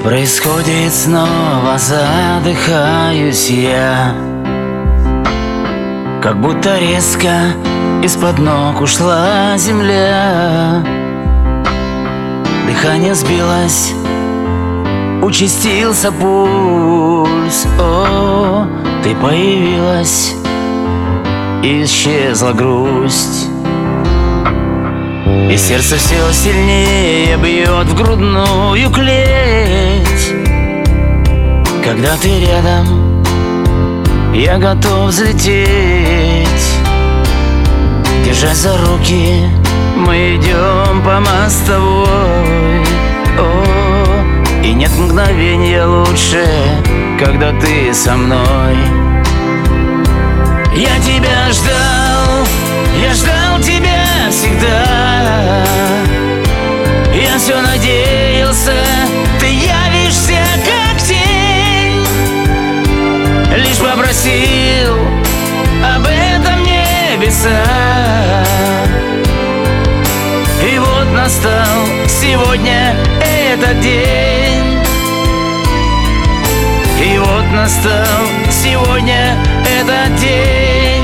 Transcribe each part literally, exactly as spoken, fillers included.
Происходит снова, задыхаюсь я, как будто резко из-под ног ушла земля. Дыхание сбилось, участился пульс. О, ты появилась, исчезла грусть, и сердце все сильнее бьет в грудную клеть. Когда ты рядом, я готов взлететь. Держась за руки, мы идем по мостовой. О, и нет мгновения лучше, когда ты со мной. Я тебя ждал, я ждал тебя всегда. Я все надеялся, ты явишься как тень. Лишь попросил об этом небеса. И вот настал сегодня этот день. И вот настал сегодня этот день.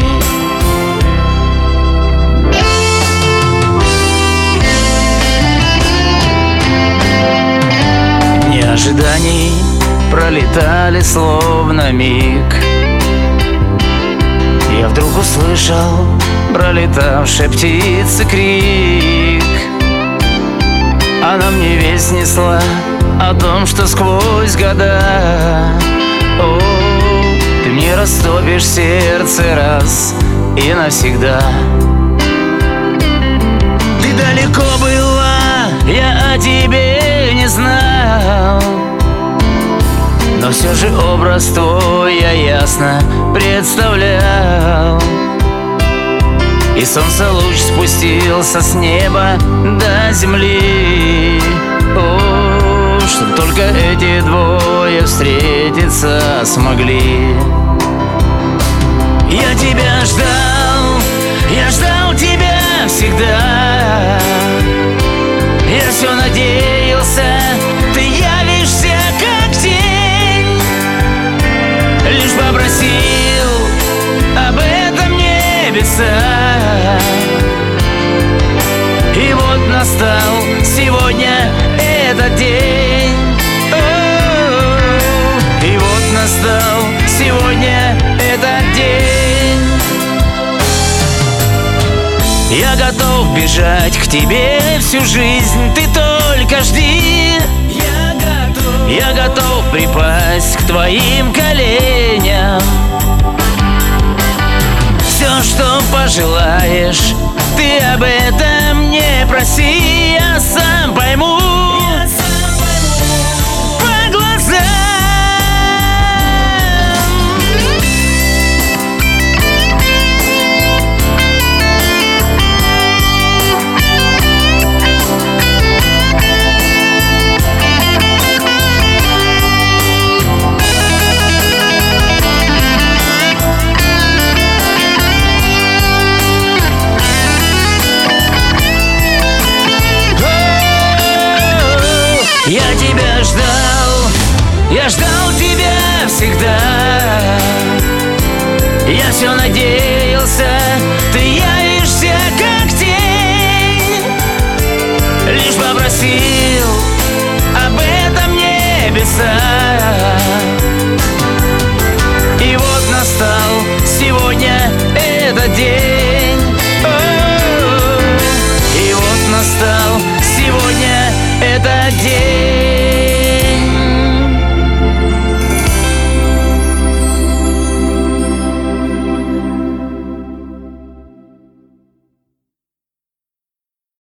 Дни ожиданий пролетали словно миг. Я вдруг услышал пролетавшей птицы крик. Она мне весть несла о том, что сквозь года, о, ты мне растопишь сердце раз и навсегда. Ты далеко была, я о тебе не знал, но все же образ твой я ясно представлял. И солнце луч спустился с неба до земли. О, чтоб только эти двое встретиться смогли. Я тебя ждал, я ждал тебя всегда. Я все надеялся, ты явишься как тень. Лишь попросил об этом небеса. И вот настал сегодня этот день. О, и вот настал сегодня этот день. Я готов бежать к тебе всю жизнь, ты только жди. Я готов, я готов припасть к твоим коленям. Все, что пожелаешь, ты об этом не проси, я сам пойму, я сам пойму по глазам. Я тебя ждал, я ждал тебя всегда. Я все надеялся, ты явишься как тень. Лишь попросил об этом небеса. И вот настал сегодня этот день. О, и вот настал сегодня этот день.